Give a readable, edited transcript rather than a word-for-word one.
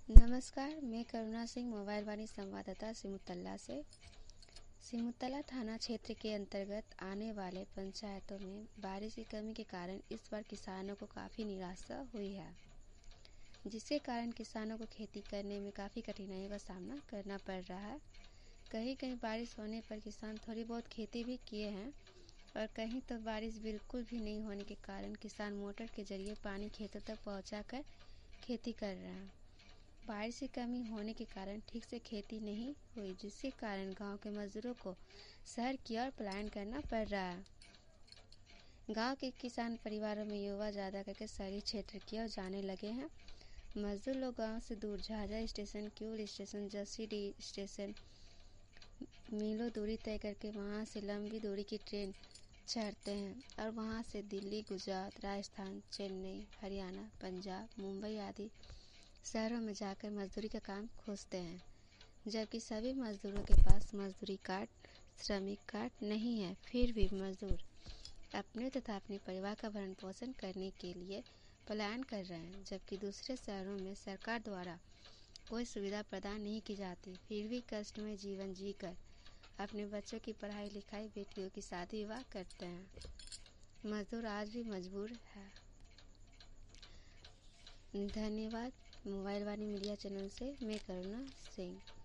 नमस्कार, मैं करुणा सिंह मोबाइल वाणी संवाददाता सिमुतला से। सिमुतला थाना क्षेत्र के अंतर्गत आने वाले पंचायतों में बारिश की कमी के कारण इस बार किसानों को काफ़ी निराशा हुई है, जिसके कारण किसानों को खेती करने में काफ़ी कठिनाइयों का सामना करना पड़ रहा है। कहीं कहीं बारिश होने पर किसान थोड़ी बहुत खेती भी किए हैं और कहीं तो बारिश बिल्कुल भी नहीं होने के कारण किसान मोटर के जरिए पानी खेतों तक पहुंचाकर खेती कर रहे हैं। बारिश की कमी होने के कारण ठीक से खेती नहीं हुई, जिसके कारण गांव के मजदूरों को शहर की ओर पलायन करना पड़ रहा है। गांव के किसान परिवारों में युवा ज़्यादा करके शहरी क्षेत्र की ओर जाने लगे हैं। मजदूर लोग गांव से दूर Jhajha station, Kiul station, Jasidih station मीलों दूरी तय करके वहां से लंबी दूरी की ट्रेन चढ़ते हैं और वहां से दिल्ली, गुजरात, राजस्थान, चेन्नई, हरियाणा, पंजाब, मुंबई आदि शहरों में जाकर मजदूरी का काम खोजते हैं, जबकि सभी मजदूरों के पास मजदूरी कार्ड, श्रमिक कार्ड नहीं है। फिर भी मजदूर अपने तथा अपने परिवार का भरण पोषण करने के लिए पलायन कर रहे हैं, जबकि दूसरे शहरों में सरकार द्वारा कोई सुविधा प्रदान नहीं की जाती। फिर भी कष्ट में जीवन जीकर अपने बच्चों की पढ़ाई लिखाई, बेटियों की शादी विवाह करते हैं। मजदूर आज भी मजबूर है। धन्यवाद। मोबाइल वाणी मीडिया चैनल से मैं करुणा सिंह।